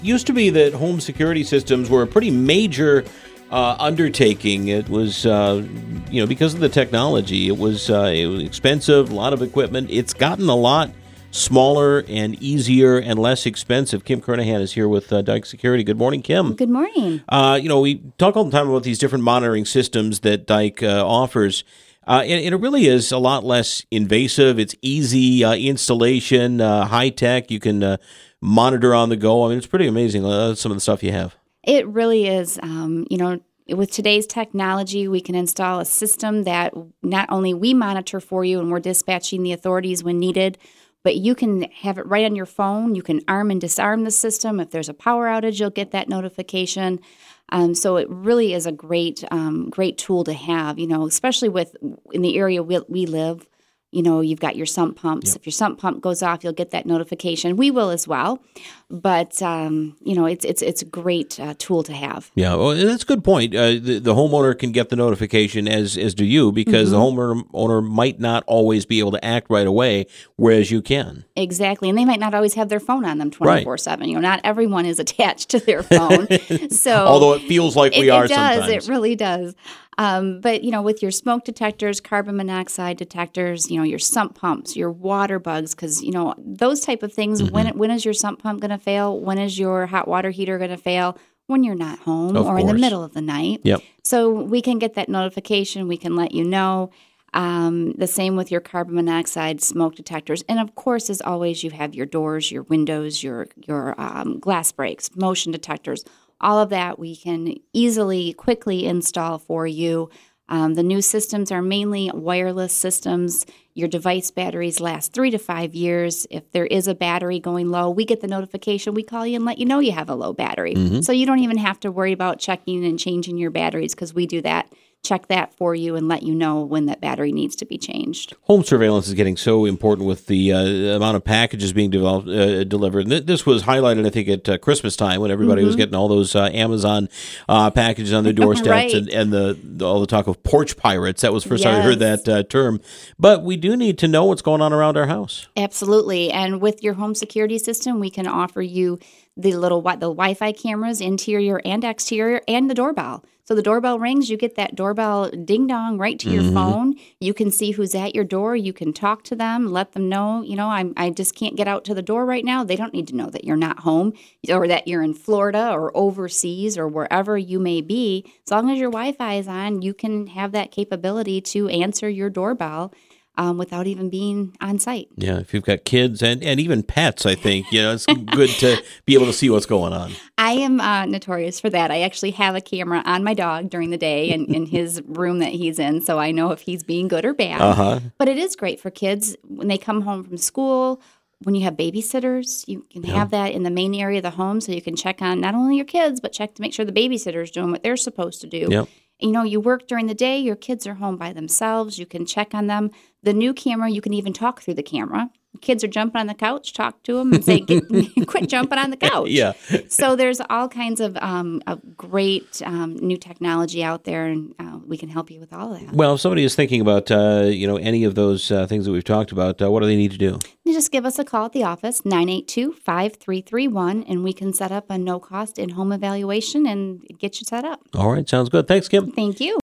used to be that home security systems were a pretty major undertaking. It was, because of the technology, it was expensive, a lot of equipment. It's gotten a lot smaller and easier and less expensive. Kim Kernahan is here with Dyke Security. Good morning, Kim. Good morning. We talk all the time about these different monitoring systems that Dyke offers. And it really is a lot less invasive. It's easy installation, high tech. You can monitor on the go. I mean, it's pretty amazing, some of the stuff you have. It really is. With today's technology, we can install a system that not only we monitor for you and we're dispatching the authorities when needed, but you can have it right on your phone. You can arm and disarm the system. If there's a power outage, you'll get that notification. So it really is a great tool to have, especially in the area we live. You've got your sump pumps. Yep. If your sump pump goes off, you'll get that notification. We will as well. But, it's a great tool to have. Yeah, well, that's a good point. The homeowner can get the notification, as do you, because the homeowner might not always be able to act right away, whereas you can. Exactly, and they might not always have their phone on them 24/7. Right. Not everyone is attached to their phone. So, although it feels like we are sometimes. It really does. But, with your smoke detectors, carbon monoxide detectors, your sump pumps, your water bugs, because, those type of things, when is your sump pump going to fail? When is your hot water heater going to fail? When you're not home or in the middle of the night. Yep. So we can get that notification. We can let you know. The same with your carbon monoxide smoke detectors. And, of course, as always, you have your doors, your windows, your glass breaks, motion detectors. All of that we can quickly install for you. The new systems are mainly wireless systems. Your device batteries last 3 to 5 years. If there is a battery going low, we get the notification. We call you and let you know you have a low battery. Mm-hmm. So you don't even have to worry about checking and changing your batteries because we do that. Check that for you and let you know when that battery needs to be changed. Home surveillance is getting so important with the amount of packages being delivered. And this was highlighted, I think, at Christmas time when everybody was getting all those Amazon packages on their doorsteps right. and all the talk of porch pirates. That was the first time I heard that term. But we do need to know what's going on around our house. Absolutely. And with your home security system, we can offer you the Wi-Fi cameras, interior and exterior, and the doorbell. So the doorbell rings, you get that doorbell ding-dong right to your phone. You can see who's at your door. You can talk to them, let them know, I just can't get out to the door right now. They don't need to know that you're not home or that you're in Florida or overseas or wherever you may be. As long as your Wi-Fi is on, you can have that capability to answer your doorbell without even being on site. Yeah, if you've got kids and even pets, I think, it's good to be able to see what's going on. I am notorious for that. I actually have a camera on my dog during the day and in his room that he's in, so I know if he's being good or bad. Uh-huh. But it is great for kids when they come home from school. When you have babysitters, you can have that in the main area of the home so you can check on not only your kids, but check to make sure the babysitter's doing what they're supposed to do. Yep. You work during the day, your kids are home by themselves, you can check on them. The new camera, you can even talk through the camera. Kids are jumping on the couch, talk to them and say, quit jumping on the couch. Yeah. So there's all kinds of great new technology out there, and we can help you with all of that. Well, if somebody is thinking about, any of those things that we've talked about, what do they need to do? You just give us a call at the office, 982-5331, and we can set up a no-cost in-home evaluation and get you set up. All right. Sounds good. Thanks, Kim. Thank you.